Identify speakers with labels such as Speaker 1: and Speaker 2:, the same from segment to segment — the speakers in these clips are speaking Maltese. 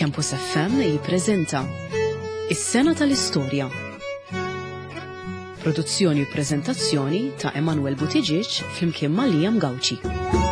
Speaker 1: Campus FM jippreżenta Is-Sena tal-Istorja. Produzzjoni u preżentazzjoni ta' Emanuel Butiġiġ flimkien ma' Liam Gawċi.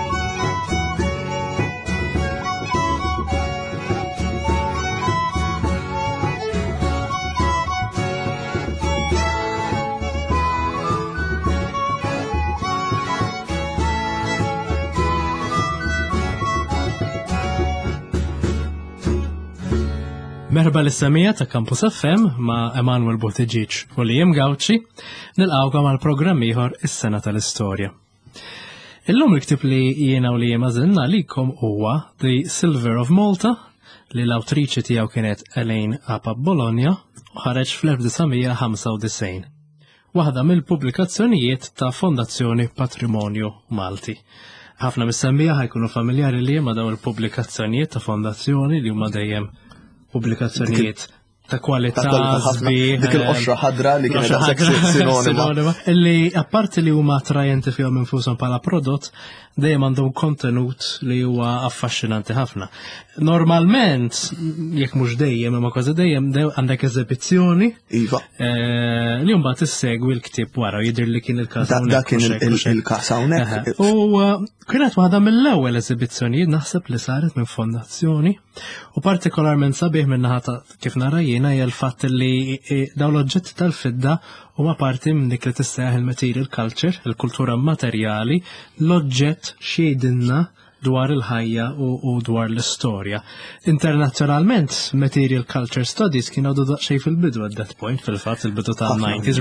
Speaker 2: Merħba l-istamija ta' Campus FM ma' Emanuel Butiġiġ u Liam Gawċi nilqawkom għal programm ieħor Is-Sena tal-Istorja. Illum il-ktib li jiena u Liam għażilna likom huwa The Silver of Malta li l-awtriċi tiegħu kienet Elaine Apa Bologna u ħareġ fl-1995. Waħda mill-pubblikazzjonijiet ta' Fondazzjoni Patrimonju Malti. Ħafna mis-semmija ħajkunu familjari li ma' dawn il-pubblikazzjonijiet ta' fondazzjoni li huma dejjem pubblikazzjonijiet ta' kwalità
Speaker 3: dik il-qoxra ħadra li kienet sinonima.
Speaker 2: Illi apparti li huma attrajenti fihom infushom bħala prodott, dejjem għandhom kontenut li huwa affaxxinanti ħafna. Normalment, jekk mhux dejjem imma kważi dejjem għandek eżibizzjoni li mbagħad issegwi l-ktieb wara jidher li kien il-każ
Speaker 3: dak kien il-każ hawnhekk.
Speaker 2: U kienet waħda mill-ewwel eżibizzjonijiet naħseb li saret minn fondazzjoni u partikolarment sabiħ minnaħa kif nara jiena hija l-fatt li dawn l-oġġetti tal-fidda huma parti minn dik li tissejjaħ il-material culture, il-kultura materjali, l-oġġett x'jgħidilna dwar il-ħajja u dwar l-istorja. Internazzjonalment, material culture studies kienu għadu daqsxejn fil-bidu at that point, fil-fatt il-bidu tal-90s.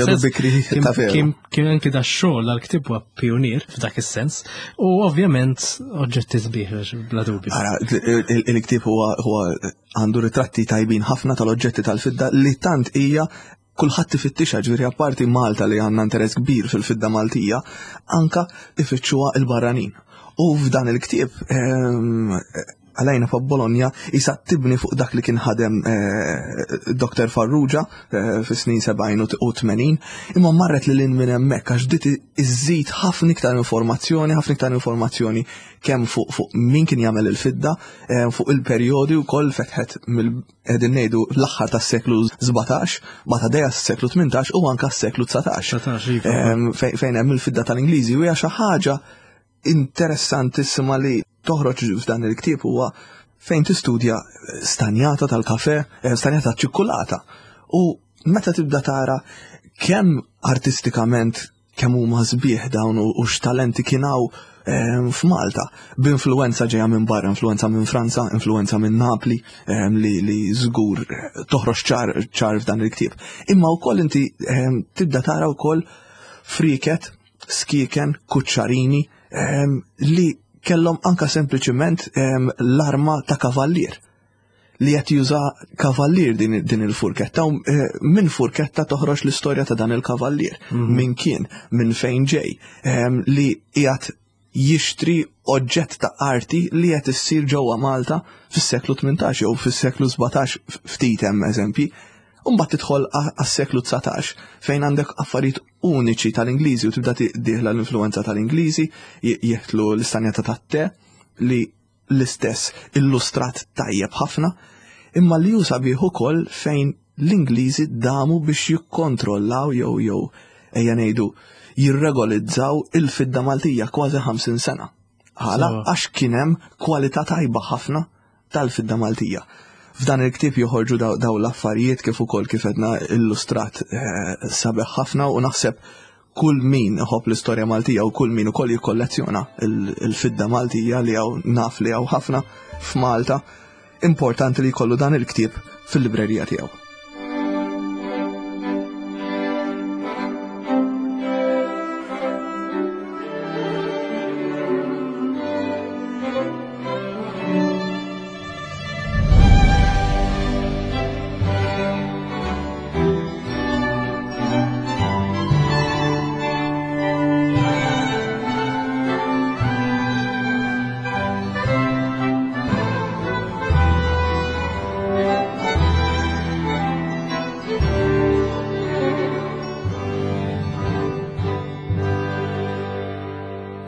Speaker 2: Kien anki da xogħol għal-ktib huwa pionier f'dak is-sens, u ovvjament oġġetti sbieħ bla dubju.
Speaker 3: Il-ktib huwa għandu ritratti tajbin ħafna tal-oġġetti tal-fidda li tant hija kulħadd tifittixa ġifieri apparti Malta li għandna interess kbir fil-fidda Maltija, anka ifittxuha l-barranin. U f'dan il-ktieb Elaine Apa Bologna jisa tibni fuq dak li kien ħadem Dr. Farrugia fis-snin 70 u 80, imma marret lil minn hemmhekk għax dit iżżid ħafna iktar informazzjoni kemm fuq min kien jagħmel il-fidda, fuq il-perjodi wkoll fetħet qegħdin ngħidu l-aħħar tas-seklu 17, bata dejja s-seklu 18 u anke s-seklu 19. Fejn hemm il-fidda tal-Ingliżi u hija xi ħaġa interessantissima li toħroġ f'dan il-ktieb huwa fejn tistudja stanjata tal-kafè, stanjata tal-ċikkulata. U meta tibda tara kemm artistikament kemm huma sbieħ dawn u x'talenti kienaw f'Malta, b'influenza ġejja minn barra, influenza minn Franza, influenza minn Napli, li żgur toħroġ ċar f'dan il-ktieb. Imma wkoll inti tibda tara wkoll friket, skieken, kuċċarini li kellhom anka sempliċement l-arma ta' kavallier li qed juża kavallier din il-furketta u minn furketta toħroġ l-istorja ta' dan il-kavallier minn kien minn fejn ġej li qiegħed jixtri oġġett ta' arti li qed issir ġewwa Malta fis-seklu 18 jew fis-seklu 17 ftit hemm eżempji. Mbagħad tidħol għas-seklu 19 fejn għandek affarijiet uniċi tal-Ingliżi u tibda tieħla l-influenza tal-Ingliżi, jieħdlu l-istanjata tat-te li l-istess illustrat tajjeb ħafna, imma li ju sabiħ ukoll fejn l-Ingliżi damu biex jikkontrollaw jew ejja ngħidu jirregolizzaw il-fidda Maltija kważi 50 sena. Ħala għax kien hemm kwalità tajba ħafna tal-fidda Maltija. F'dan il-ktieb joħorġu daw l-affarijiet kif ukoll kif qedna illustrat sabiħ ħafna u naħseb kull min iħobb l-istorja Maltija u kull min ukoll jikkollezzjona il-fidda Maltija li hawn naf li hawn ħafna f'Malta, importanti li jkollu dan il-ktieb fil-librerija tiegħu.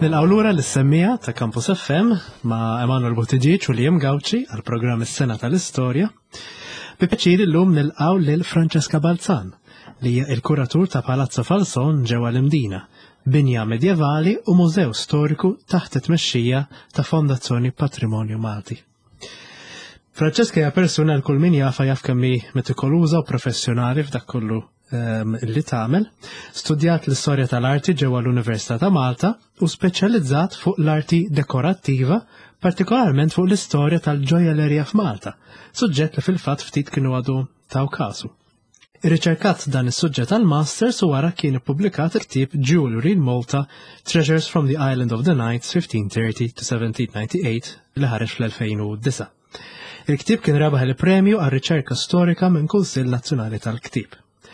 Speaker 2: Nil-għawlura l-semmija ta' Campus FM ma' Emanuel Buttigieg u Liam Gauci għal-programm Is-Sena tal-Istorja. Bi pjaċir illum nilqgħu lil Francesca Balzan li hija il-kuratur ta' Palazzo Falson ġewwa l-Imdina, binja medjevali u mużew storiku taħt it-tmexxija ta' Fondazzjoni Patrimonju Malti. Francesca hija persuna l-kull min jafa jaf kemm hi metikoluża u professjonali f'dak kollu li tagħmel, studjat l-istorja tal-arti ġewwa l-Università ta' Malta u speċjalizzat fuq l-arti dekorattiva, partikolarment fuq l-istorja tal-ġojellerija f'Malta, suġġett li fil-fatt ftit kienu għadu taw kasu. Irriċerkat dan is-suġġett għal-Masters u wara kien ippubblikat il-ktieb Jewelry in Malta, Treasures from the Island of the Knights 1530 to 1798 li ħareġ fl-2009. Il-ktieb kien rebaħ il-premju għal-riċerka storika minn Kunsill Nazzjonali tal-Ktieb.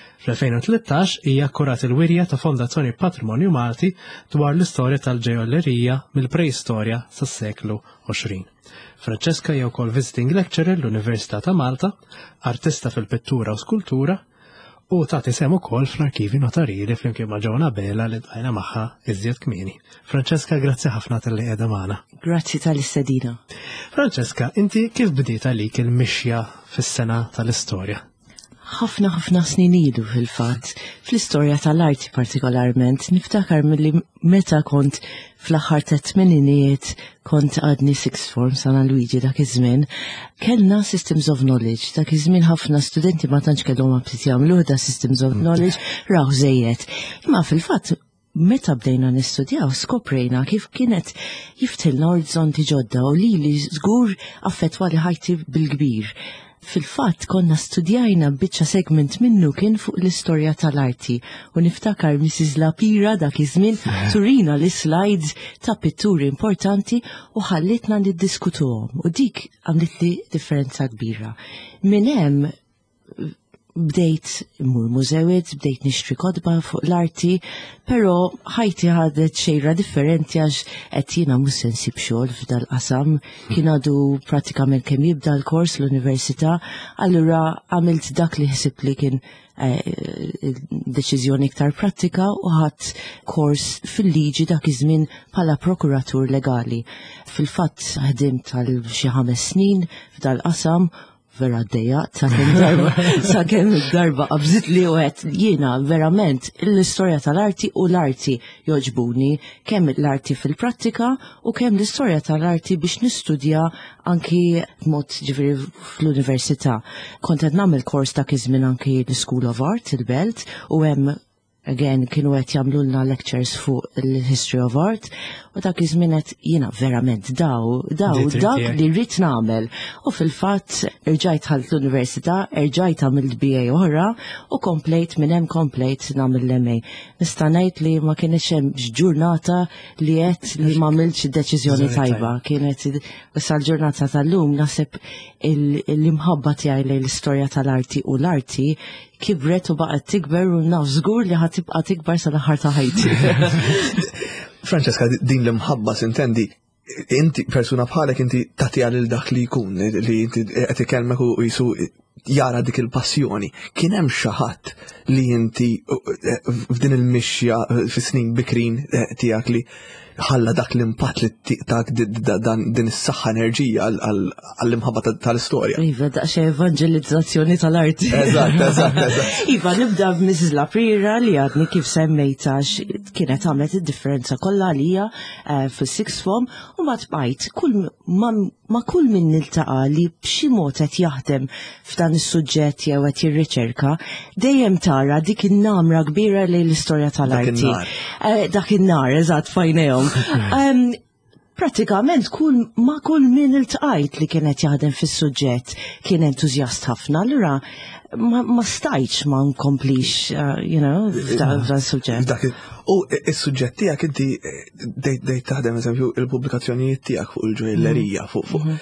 Speaker 2: Fl-2013 hija akkurat il-wirja ta' Fondazzjoni Patrimonju Malti dwar l-istorja tal-ġeollerija mill-preistorja sas-seklu 20. Francesca hija wkoll visiting lecturer l-Università ta' Malta, artista fil-pittura u skultura, u tagħti sem ukoll fl-arkivi notarili flimkien ma' Ġewna Bela li tqajna magħha iżjed kmieni. Francesca, grazzi ħafna tal-li qiegħda magħna.
Speaker 1: Grazzi tal-istedina.
Speaker 2: Francesca, inti kif bdiet għalik il-mixja fis-sena tal-istorja?
Speaker 1: ħafna snin ilu fil-fatt, fl-istorja tal-arti partikolarment, niftakar milli meta kont fl-aħħar ta' tmeninijiet kont għadni sixth form San Luigi dak iż-żmien, kellna systems of knowledge, dak iż-żmien ħafna studenti ma tantx kellhom aptit jagħmlu da systems of knowledge raw żejjed. Imma fil-fatt meta bdejna nistudjaw skoprejna kif kienet jiftilna orizzonti ġodda u li żgur affettwa li ħajti bil-kbir. Fil-fatt konna studjajna biċċa segment minnu kien fuq l-istorja tal-arti u niftakar Mrs. Lapira dak iż-żmien turina l-slides ta' pitturi importanti u ħallitna niddiskutuhom u dik għamlet li differenza kbira. Minn hemm bdejt immur mużewiet, bdejt nixtri kodba fuq l-arti, però ħajti ħadet xejra differenti għax qed jiena mhux se nsib xogħol f'dal-qasam, kien għadu pratikament kemm jibda l-kors l-università, allura għamilt dak li ħsib li kien deċiżjoni iktar prattika u ħadd kors fil-liġi dak iż-żmien bħala prokuratur legali. Fil-fatt ħdimt għal xi 5 snin f'dal-qasam vera d-dejja, sakemm darba qabżit li u għet jiena verament l-istorja tal-arti u l-arti joġbuni, kemm l-arti fil-prattika u kemm l-istorja tal-arti biex nistudja anki mod ġifiri fl-università. Kont qed nagħmel kors ta' kizmin anki l-School of Art, il-Belt, u hemm again kienu qed jagħmlulna lectures fuq il-History of Art u dak iż-żmien qed jiena verament dak li rrid nagħmel. U fil-fatt irġajt ħalt l-università, irġajt għamilt BA oħra u komplejt minn hemm komplejt nagħmel l-MA. Nista' ngħid li ma kienx hemm ġurnata li qed li ma għamilx deċiżjoni tajba. Kienet issa l-ġurnata tal-lum naħseb l-imħabba tiegħi lejn l-istorja tal-arti u l-arti kibret u baqgħet tikber u naf żgur li ħatibqa' tikber sal-aħħar ta' ħajti.
Speaker 3: Francesca, din l-imħabba sintendi, inti persuna bħalek inti tagħtiha lil dak li jkun li inti qed ikellmek u jisu jara dik il-passjoni. Kien hemm xi ħadd li inti f'din il-mixja fis-snin bikrin tiegħek li ħalla dak l-impatt li tiqtak din is-saħħa enerġija għall-imħabba tal-istorja.
Speaker 1: Iva, daqsxejn evanġelizzazzjoni tal-arti.
Speaker 3: Eżatt.
Speaker 1: Iva, nibda b'Mrs. Lapira li għadni kif semmejta kienet għamlet id-differenza kollha għalija fis-sixth form u ma tbajt ma kull min niltaqa' li b'xi mod qed jaħdem f'dan is-suġġett jew qed jirriċerka, dejjem tara dik in-namra kbira lejn l-istorja tal-arti. Dak in-nar, eżatt fajnejhom. Pratikament ma kull min iltqajt li kienet jaħdem fis-suġġett kien entużjast ħafna, allura ma stajtx ma nkomplix f'dan suġġett.
Speaker 3: U is-suġġett tiegħek inti dejt taħdem eżempju il-pubblikazzjonijiet tiegħek fuq il-ġojellerija fuq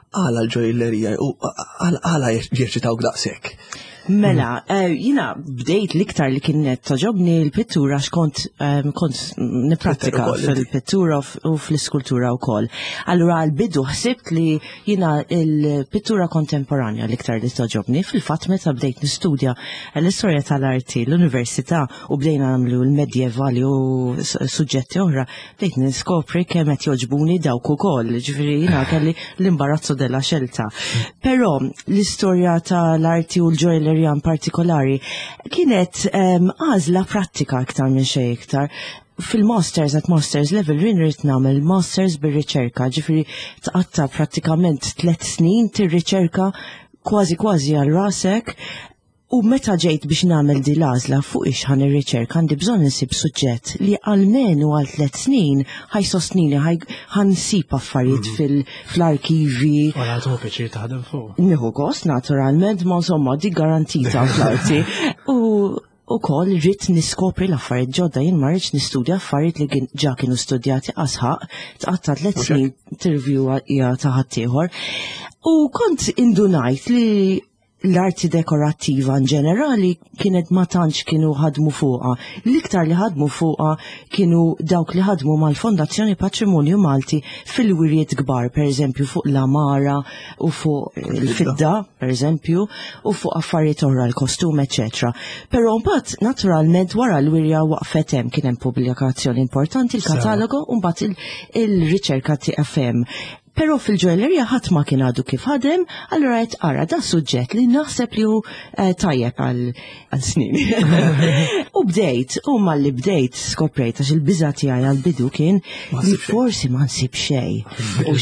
Speaker 3: għala l-ġojellerija u għala jirċitawk daqshekk.
Speaker 1: Mela, jina bdejt liktar li kienet toġobni l-pittura x'kont niprattika fil-pittura u fl-iskultura wkoll. Allura l-bidu ħsibt li jina l-pittura kontemporanja liktar li toġobni. Fil-fatt meta bdejt nistudja l-istorja tal-arti l-università u bdejna nagħmlu l-medjevali u suġġetti oħra, bdejt niskopri kemm qed joġbuni dawk ukoll. Ġifieri jina kelli l-imbarazzo della xelta. Però l-istorja tal-arti u l-ġojellerija in partikolari kienet għażla prattika aktar minn xejn iktar. Fil-masters at masters level rinrit nagħmel masters bir-riċerka, ġifieri tqatta prattikament 3 snin tir-riċerka kważi għal rasek. U meta ġejt biex nagħmel di l-għażla fuq ix ħan ir-riċerka għandi bżonn insib suġġett li għalmenu għal 3 snin ħajsostnini ħansib affarijiet fl-arkivi.
Speaker 2: U għal piċir taħdem fuq.
Speaker 1: Nieħu gost naturalment, ma insomma di garantita fl-arti. U koll rrit niskopri l-affarijiet ġodda, jien ma rridx nistudja affarijiet li ġa kienu studjati asħaq, tqatta 3 snin tirvju hija ta' ħaddieħor. U kont indunajt li l-arti dekorattiva in ġenerali kienet ma tantx kienu ħadmu fuqha. L-iktar li ħadmu fuqha kienu dawk li ħadmu mal-Fondazzjoni Patrimonju Malti fil-wirjiet kbar, pereżempju fuq l-amara u fuq il-fidda, pereżempju, u fuq affarijiet oħra l-kostum, eċetera. Però mbagħad naturalment wara l-wirja waqfet hemm kien hemm pubblikazzjoni importanti, il-katalogu u mbagħad il-riċerka TFM. Pero fil-ġojellerija ħadd ma kien għadu kif ħadem, allura qed ara da suġġett li naħseb li hu tajjeb għal snin. U bdejt, u malli bdejt skoprejt għax il-biża' tiegħi għall-bidu kien li forsi ma nsib xejn. U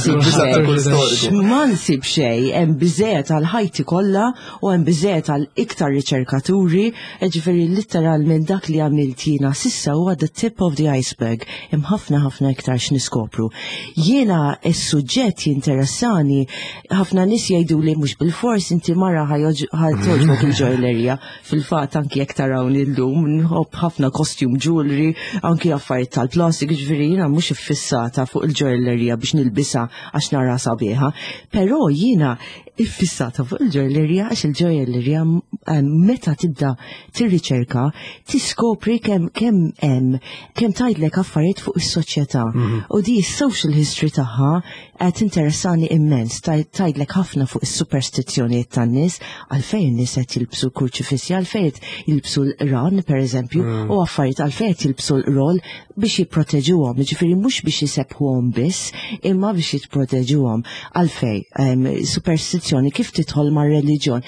Speaker 1: x'ma nsib xejn, hemm biżejjed għal ħajti kollha u hemm biżejjed għal iktar riċerkaturi, ġifieri litteralment dak li għamilt jiena sissa huwa the tip of the iceberg. Hemm ħafna iktar x'niskopru. Jiena suġġett jinteressani, ħafna nies jgħidu li mhux bil-fors inti mara ħatoġbok il-ġojellerija. Fil-fatt anki jekk tarawni llum nħobb ħafna costume jewelry, anki affarijiet tal-plastik, ġifieri jiena mhux iffissata fuq il-ġojellerija biex nilbisha għax nara sabiħa. Però jiena iffissata fuq il-ġojellerija għax il-ġojellerija meta tibda tir-riċerka tiskopri kemm tgħidlek affarijiet fuq is-soċjetà. U di s-social history tagħha qed interessani immens, tgħidlek ħafna fuq is-superstizzjonijiet tan-nies, għalfejn nies qed jilbsu kruċifissi, għalfejn jilbsu l-ran pereżempju, u affarijiet għalfejn qed jilbsu l-rol biex jipproteġuhom, ġifieri mhux biex jisebħuhom biss, imma biex jipproteġuhom. Għalfejn superstizzjoni kif tidħol mar-reliġjon.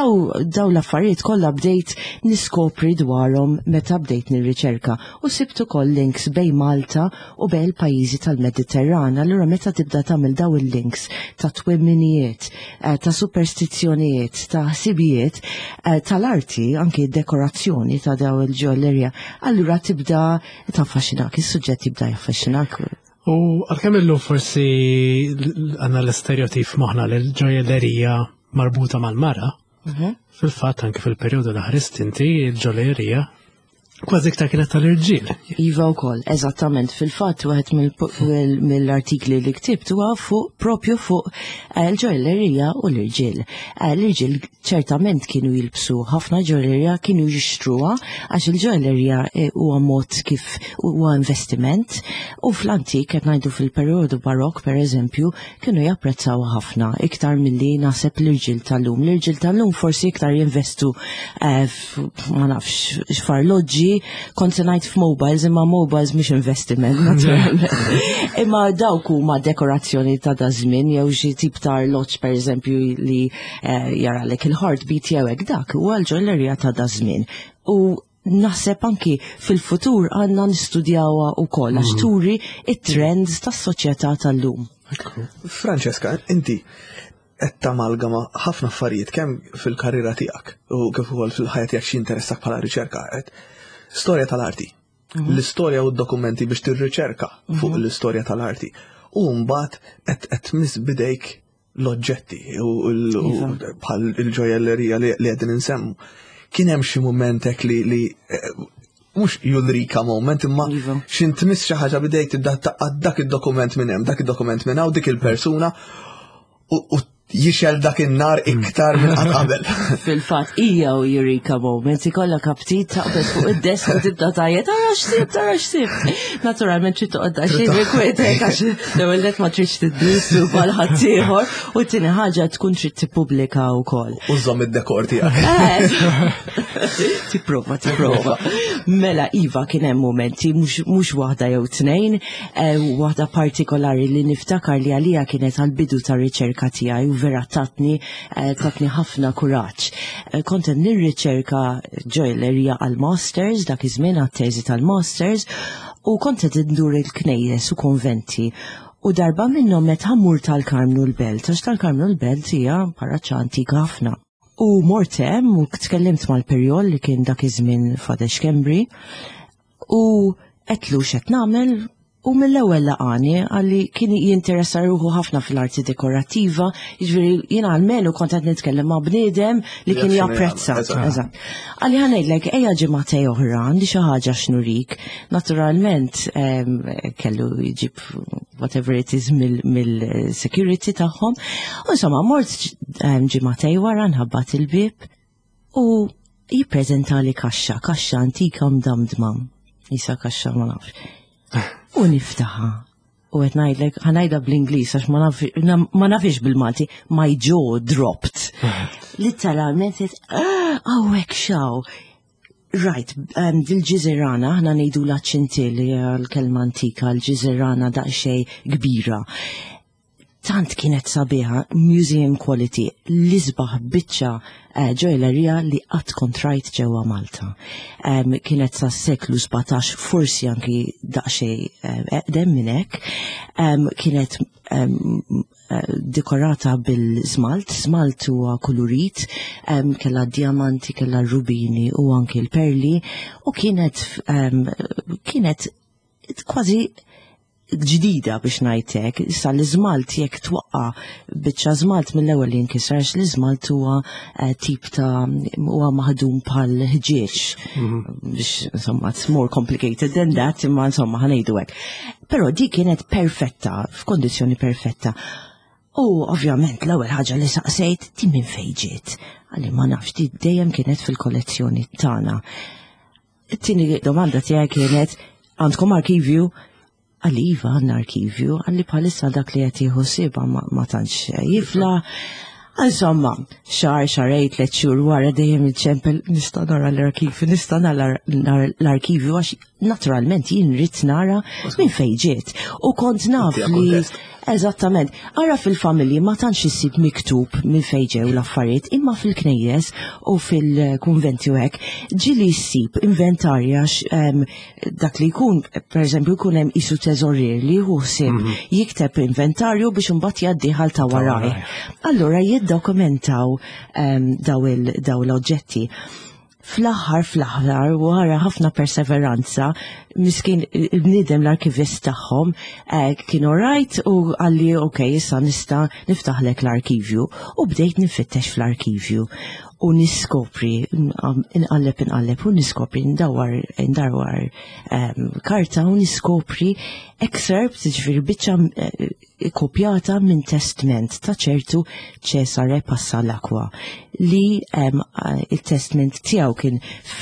Speaker 1: Daw l-affarijiet kollha bdejt niskopri dwarhom meta bdejt nir-riċerka u sibt ukoll links bejn Malta u bejn il-pajjiżi tal-Mediterran. Allura meta tibda tagħmel daw il-links ta' twemminijiet, ta' superstizzjonijiet, ta' ħsibijiet, tal-arti, anke d-dekorazzjoni ta' daw il-ġojellerija, allura tibda taffaxxinak, is-suġġett jibda jaffaxxinak.
Speaker 2: U għalkemm illum forsi għandna l-istereotip moħħna l-ġojellerija marbuta mal-mara, fil-fatt anke fil-perjodu l-ħarist inti il-ġojellerija kważi iktar kienet tal-irġiel.
Speaker 1: Iva wkoll, eżattament, fil-fatt wieħed mill-artikli li ktibt huwa propju fuq l-ġojellerija u l-irġiel. L-irġiel ċertament kienu jilbsu ħafna ġojellerija, kienu jixtruha għax il-ġojellerija huwa mod kif huwa investiment u fl-antik qed ngħidu fil-perjodu barokk pereżempju kienu japprezzawha ħafna iktar milli naħseb l-irġiel tal-lum. L-irġiel tal-lum forsi iktar jinvestu ma nafx x'farloġġi kont se ngħid f'mobiles, imma mobiles mhix investiment naturalment. Imma dawk huma dekorazzjoni ta' żmien jew xi tip ta' arloġġ pereżempju li jaralek il-heartbeat jew hekk dak huwa l-ġojellerija ta' żmien. U naħseb anki fil-futur għandna nistudjawha wkoll għax turi it-trends tas-soċjetà tal-lum.
Speaker 3: Francesca, inti qed tamalgama ħafna affarijiet kemm fil-karriera tiegħek u kif ukoll fil-ħajja tiegħek xi interessak bħala riċerka. Storja tal-arti. L-istorja u d-dokumenti biex tir-riċerka fuq l-istorja tal-arti. U mbagħad qed tmiss bidejk l-oġġetti u bħal il-ġojellerija li qegħdin insemmu. Kien hemm xi mumentek li mhux judrika moment imma xi tmiss xi ħaġa bidejk tibda taqgħad dak id-dokument minn hemm, dak id-dokument minn hawn, dik il-persuna u jixel dak in-nar iktar minn qatt qabel.
Speaker 1: Fil-fatt hija u Eureka moment ikollha kaptit taqbel fuq id-desk u tibda tajjed tara x'sib. Naturalment trid toqgħod daqsxejn rekwetek għax l-ewwel qed ma tridx tiddissu bħal ħadd ieħor u t-tieni ħaġa tkun trid tippubblika wkoll.
Speaker 3: U żomm id-dekor tiegħek.
Speaker 1: Tipprova. Mela iva kien hemm momenti mhux waħda jew tnejn, waħda partikolari li niftakar li għalija kienet għall-bidu tar-riċerka tiegħi u vera tatni ħafna kuraġġ. Kont nirriċerka ġoilerija għal-masters dak iż-żmien għat-teżi tal-masters u kont qed indur il-knejjes u konventi. U darba minnhom meta ħammur tal-Karmnu l-Belt, għax tal-Karmnu l-Belt hija paraċċa antika ħafna. U mortem u tkellimt mal-perjol li kien dak iż-żmien f'Adex Kembri u qedlu x'qed nagħmel. U mill-ewwel laqani għalli kien jinteressa ruħu ħafna fil-arti dekorattiva, jiġifieri jiena għalmenu kont qed nitkellem ma' bniedem li kien japprezza. Eżatt. Għalli ħanejdlek ejja ġimgħatej oħra għandi xi ħaġa x'nurik. Naturalment kellu jġib whatever it is mill-security tagħhom. U insomma mort ġimgħatej wara nħabbat il-bib u jippreżentali kaxxa antika mdamdma. Isa kaxxa ma nafx. U niftaħa. U qed ngħidlek ħanajda bl-Ingliż għax ma nafix bil-Malti, my jaw dropped. Literalment hawnhekk xaw. Right, dil-ġiżerana ħna ngħidu ċintilli l-kelma antika, l-ġiżerana daqsxejn kbira. Tant kienet sabiħa, museum quality, l-isbaħ biċċa ġoilerija li qatt kontrajt ġewwa Malta. Kienet sa seklu 17, forsi anki daqsxejn eqdem minn hekk. Kienet dekorata bil-żmalt huwa kulurit, kellha diamanti, kellha rubini u anki l-perli u kienet kważi ġdida biex ngħidlek, issa l-iżmalt jekk twaqqa biċċa żmalt mill-ewwel li jinkisarx l-iżmalt huwa tip ta' huwa maħdum bħal ħġieġ. Biex insomma it's more complicated than that, imma insomma ħanejdu hekk. Però di kienet perfetta, f'kondizzjoni perfetta. U ovvjament l-ewwel ħaġa li saqsejt di minn fejn ġiet. Għalli ma nafx di dejjem kienet fil-kollezzjoni tagħna. It-tieni domanda tiegħi kienet għandkom arkivju? Għalli iva għandna arkivju, għalli bħalissa dak li qed jieħu siba ma tantx jifla. Insomma, xarejn 3 xhur wara dejjem il-ċempel nista' nara l-arkivju għax naturalment jien rrid nara minn fejn ġiet. U kont naf li eżattament, ara fil-familji ma tantx issib miktub minn fejn ġew l-affarijiet, imma fil-knejjes u fil-kunventi u hekk ġieli ssib inventarja dak li jkun, pereżempju jkun hemm qisu teżorier li ħsieb jikteb inventarju biex imbagħad jgħaddiħ ta' waraj. Allura jiddokumentaw daw l-oġġetti. Fl-aħħar wara ħafna perseveranza, miskin il-bniedem l-arkivist tagħhom kienu rajt u għalli okej, issa nista' niftaħlek l-arkivju u bdejt nifittex fl-arkivju u niskopri inqalleb u niskopri ndawar karta u niskopri excerpt, ġifieri biċċa kopjata minn testament ta' ċertu Cesare Passalacqua li il-testament tiegħu kien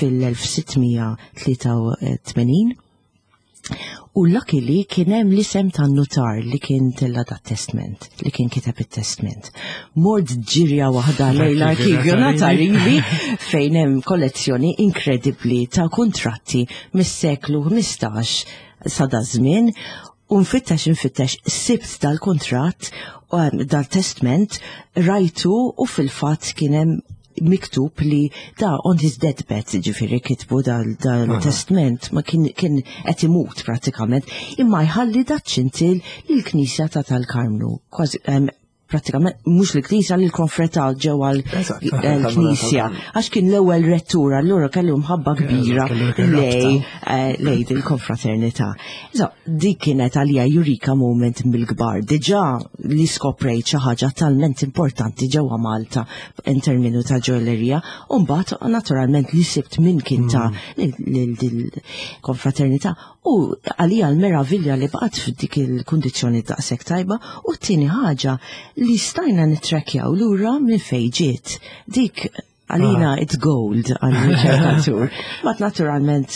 Speaker 1: fil-1683 u luckily kien hemm l-isem tan-notar li kien tella dat-testament, li kien kiteb it-testament. Mort ġirja waħda lejn l-arkivju notarili fejn hemm kollezzjoni inkredibbli ta' kuntratti mis-seklu 15 sa da żmien u nfittex sibt dal-kuntratt dal-testament rajtu u fil-fatt kien hemm miktub li da on his deathbed, ġifiri kitbu dal-testament ma kien qed imut pratikament, imma jħalli daċċintil l-Knisja ta' tal-Karmnu. Pratikament mhux l-Knisja li l-konfreta ġewwa l-Knisja għax kien l-ewwel rettura allura kellu mħabba kbira lej il-konfraternità. Dik kienet għalija Eureka moment mill-kbar. Diġà li skoprejt xi ħaġa talment importanti ġewwa Malta in terminu ta' ġoilerija u mbagħad naturalment li sibt minn kien ta' l-konfraternità u għalija l-meravilja li baqgħet f'dik il-kundizzjoni daqshekk tajba u t-tieni ħaġa li stajna nitrekjaw lura minn fejn ġiet. Dik għalina it's gold għal-riċerkatur. Mat naturalment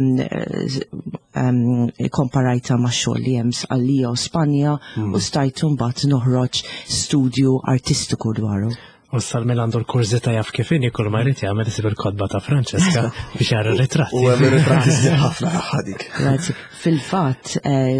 Speaker 1: komparajta ma' xogħol li hemm għalija u Spanja u stajtu mbagħad noħroġ studju artistiku dwaru.
Speaker 2: U Salmin għandu l-kurzita jaf kifini kull ma jrid jagħmel isib il-kodba ta' Franceska biex jara ritratti.
Speaker 3: U hemm ritratti ħafna ħadik.
Speaker 1: Fil-fatt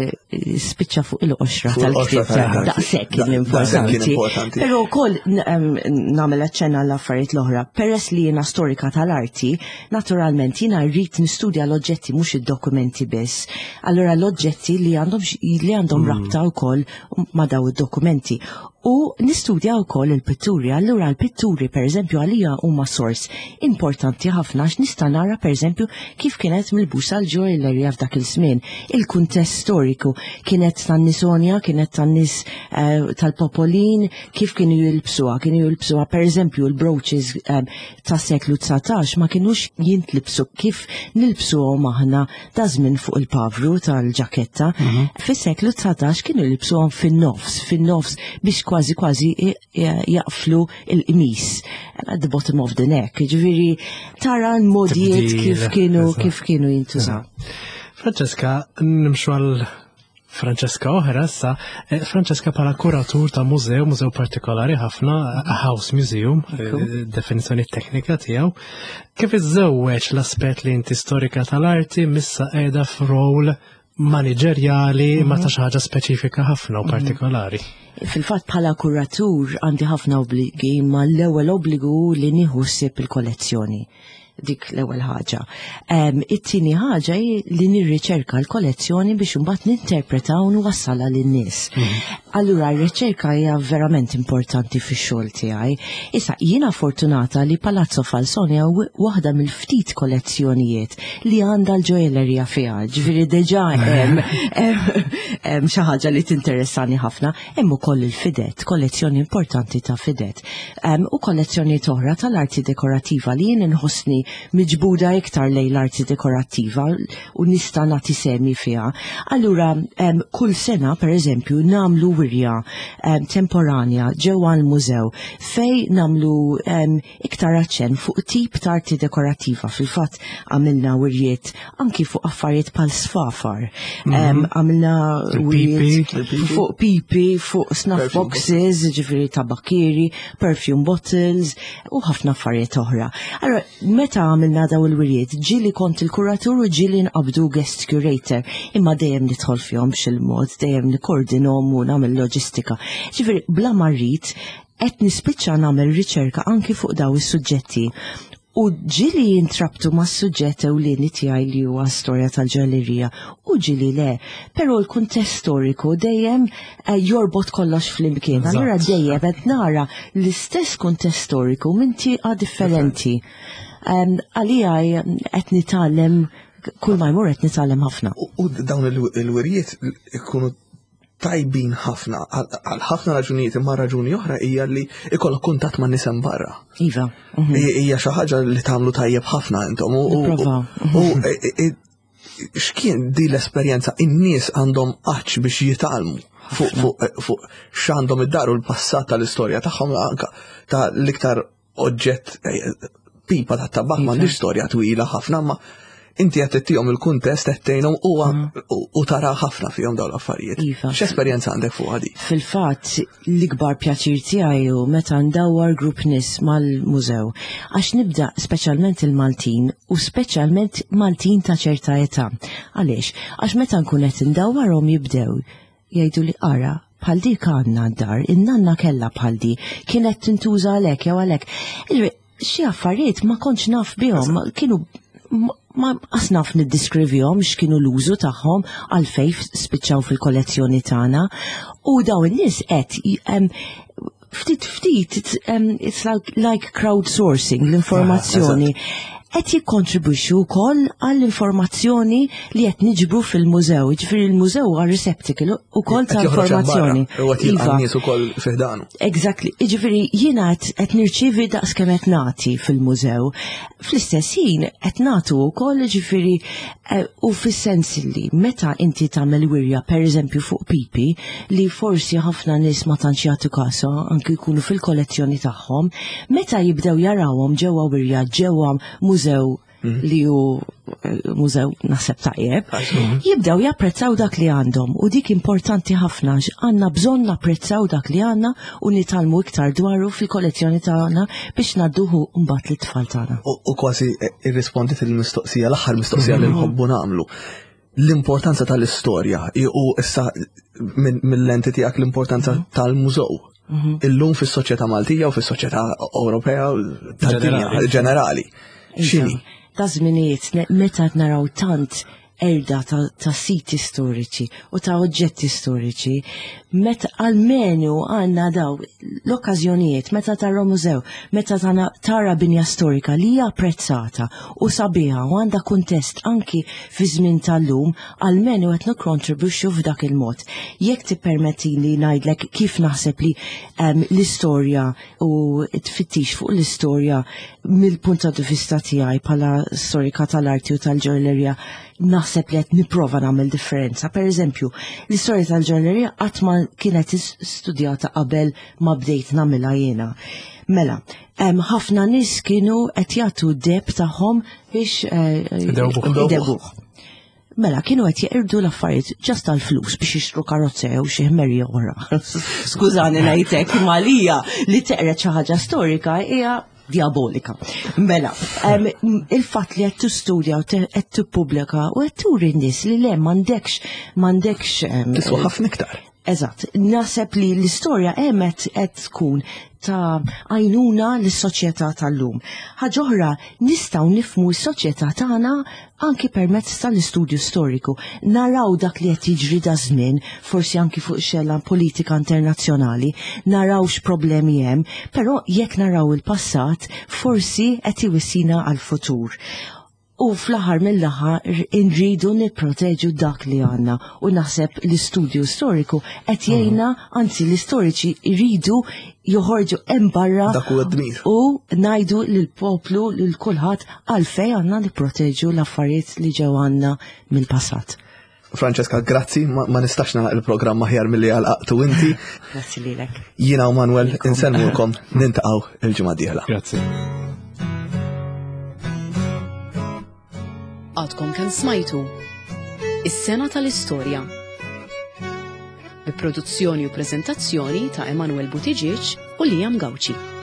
Speaker 1: spiċċa fuq il-qoxra tal-ktieb daqshekk kien importanti. Però wkoll nagħmel ċenna l-affarijiet l-oħra. Peress li jiena storika tal-arti, naturalment jiena rrid nistudja l-oġġetti mhux id-dokumenti biss. Allura l-oġġetti li għandhom rabta wkoll ma' daw id-dokumenti. U nistudja wkoll il-pitturi. Allura l-pitturi pereżempju għalija huma sors importanti ħafna għax nista' nara pereżempju kif kienet milbusa l-ġewellerja f'dak il-żmien. Il-kuntest storiku kienet tan-nisonja, kienet tan-nies tal-popolin, kif kienu jilbsuha pereżempju l-brooches tas-seklu 19 ma kienux jintlibsu kif nilbsuhom aħna ta' żmien fuq il-pavru tal-ġaketta. Fis-seklu 19 kienu jilbsuhom fin-nofs biex kważi jaqflu il-qmis at the bottom of the neck. Ġifieri tara l-modijiet kif kienu jintużaw.
Speaker 2: Francesca, nimxu għal Francesca oħra issa, Francesca bħala kuratur ta' mużew partikolari ħafna, House Museum, definizzjoni teknika tiegħu. Kif iżżewweġ l-aspett li inti storika tal-arti missa qiegħda f'rol maniġerjali ma ta' xi ħaġa speċifika ħafna u partikolari?
Speaker 1: Fil-fatt bħala kuratur għandi ħafna obbligi, ma l-ewwel obbligu li nieħu ssib il-kollezzjoni. Dik l-ewwel ħaġa. It-tieni ħaġa li nirriċerka l-kollezzjoni biex imbagħad ninterpretaw u nwassalha lin-nies. Allura r-riċerka hija verament importanti fix-xogħol tiegħi. Issa jiena fortunata li Palazzo Falsoni hija waħda mill-ftit kollezzjonijiet li għandha l-ġewellerja fiha. Ġifieri diġà hemm xi ħaġa li tinteressani ħafna, hemm ukoll il-fidet, kollezzjoni importanti ta' fidet. U kollezzjonijiet oħra tal-arti dekorattiva li jien inħossni miġbuda iktar lejn l-arti dekorattiva u nista' nagħti semi fiha. Allura kull sena pereżempju nagħmlu wirja temporanja ġewwa l-mużew fejn nagħmlu iktar aċċenn fuq tip ta' arti dekorattiva. Fil-fatt għamilna wirjiet anki fuq affarijiet bħal sfafar. Għamilna wirjiet fuq pipi, fuq snuff boxes, ġifieri tabakkieri, perfume bottles u ħafna affarijiet oħra. Allora meta għamilna daw il-wirjiet, ġili kont il-kuratur u ġili nqabdu guest curator, imma dejjem nidħol fihom b'xil-mod, dejjem nikkoordinhom u nagħmel loġistika. Ġifieri bla marrit qed nispiċċa nagħmel riċerka anki fuq daw is-suġġetti. U ġili jintrabtu ma' s-suġġett ewlieni tiegħi li huwa storja tal-ġewellerija u ġili le, però l-kuntest storiku dejjem jorbot kollox flimkien. Allura dejjem qed nara l-istess kuntest storiku minn tieqa differenti. Għalija qed nitgħallem kull ma jmur qed nitgħallem ħafna.
Speaker 3: U dawn il-wirjiet ikunu tajbin ħafna għal ħafna raġunijiet, imma raġuni oħra hija li ikollok kuntatt ma' nies hemm barra.
Speaker 1: Iva.
Speaker 3: Hija xi ħaġa li tagħmlu tajjeb ħafna intom. U x'kien di l-esperjenza in-nies għandhom qaċċ biex jitgħallmu fuq x'għandhom iddaru l-passat tal-istorja tagħhom anke ta' l-iktar oġġett pipa ta' tabak m'għandix storja twila ħafna, ma inti qed tittihom il-kuntest qed tgħinhom u tara ħafna fihom dawn l-affarijiet. X'esperjenza għandek fuq għadi?
Speaker 1: Fil-fatt l-ikbar pjaċir tiegħi hu meta ndawwar grupp nies mal-mużew għax nibda speċjalment il-Maltin u speċjalment Maltin ta' ċerta età. Għaliex? Għax meta nkun qed indawwarhom jibdew jgħidu li ara bħal dik għandna d-dar, in-nanna kellha bħal di, kienet tintuża għalhekk jew għalhekk. Xi affarijiet ma kontx naf bihom, kienu ma asnaf niddiskrivihom x'kienu l-użu tagħhom għalfejn spiċċaw fil-kollezzjoni tagħna u daw in-nies qed ftit it's like crowdsourcing l-informazzjoni. qed jikkontribwixxu wkoll għall-informazzjoni li qed niġbru fil-mużew. Ġifieri il-mużew huwa receptacle ukoll ta' informazzjoni.
Speaker 3: Huwa tilqa' nies ukoll fiħdanu.
Speaker 1: Exactly. Ġifieri jiena qed nirċievi daqskemm qed nagħti fil-mużew. Fl-istess ħin qed nagħtu wkoll ġifieri u fis-sens li meta inti tagħmel wirja pereżempju fuq pipi li forsi ħafna nies ma tantx jagħtu kasu anke jkunu fil-kollezzjoni tagħhom, meta jibdew jarawhom ġewwa wirja ġewwa mużew li hu mużew naħseb tajjeb, jibdew japprezzaw dak li għandhom u dik importanti ħafna għandna bżonn napprezzaw dak li għandna u nitalmu iktar dwaru fil-kollezzjoni tagħna biex nadduhu mbagħad lit-tfal tagħna.
Speaker 3: U kważi irrispondit il-mistoqsija l-aħħar mistoqsija li nħobbu nagħmlu. L-importanza tal-istorja u issa mill-lenti tiegħek l-importanza tal-mużew. Illum fis-soċjetà Maltija u fis-soċjetà Ewropea tad-dinja ġenerali. X'inhi?
Speaker 1: Ta' żminijiet meta naraw tant erda ta' siti storiċi u ta' oġġetti storiċi, meta almenu għandna daw l-okkażjonijiet meta tara mużew, meta tara binja storika li hija apprezzata u sabiħa u għandha kuntest anki fi żmien tal-lum, almenu qed nikkontribwixxu f'dak il-mod. Jekk tippermettili ngħidlek kif naħseb li l-istorja u tfittix fuq l-istorja mill-punt di vista tiegħi bħala storika tal-arti u tal-ġewellerja naħseb li qed nipprova nagħmel differenza. Pereżempju, l-istorja tal-ġewellerja qatt ma kienet studjata qabel ma bdejt nagħmilha jiena. Mela, ħafna nies kienu qed jagħtu d-deb tagħhom biex idewbuh. Mela, kienu qed jeqirdu l-affarijiet ġast tal-flus biex jixtru karozza u xi ħmerja oħra. Skużani ngħidlek imma għalija li teqret xi ħaġa storika hija diabolika. Mela, il-fatt li qed tistudja u qed tippubblika u qed turi n-nies li le m'għandekx
Speaker 3: tiswa ħafna iktar.
Speaker 1: Eżatt, naħseb li l-istorja qed tkun ta' għajnuna lis-soċjetà tal-lum. Ħaġa oħra, nistgħu nifhmu s-soċjetà tagħna anki permezz tal-istudju storiku. Naraw dak li qed jiġri da żmien, forsi anki fuq xella politika internazzjonali, naraw x'problemi hemm, però jekk naraw il-passat, forsi qed iwissina għall-futur. U fl-aħħar mill-aħħar inridu nipproteġu dak li għandna u naħseb l-istudju storiku qed jgħinna, anzi l-istoriċi jridu joħorġu hemm barra u ngħidu lill-poplu lil kulħadd għalfejn għandna nipproteġu l-affarijiet li ġew għandna mill-passat.
Speaker 3: Francesca, grazzi, ma nistax nagħlaq il-programm aħjar milli għalqtu inti.
Speaker 1: Grazzi lilek.
Speaker 3: Jiena u Manuel insellmulkom nintaqgħu il-ġimgħa d-dieħla.
Speaker 2: Grazzi.
Speaker 4: Għadkom kemm smajtu Is-sena tal-istorja bi produzzjoni u preżentazzjoni ta' Emanuel Butiġiċ u Liam Gawċi.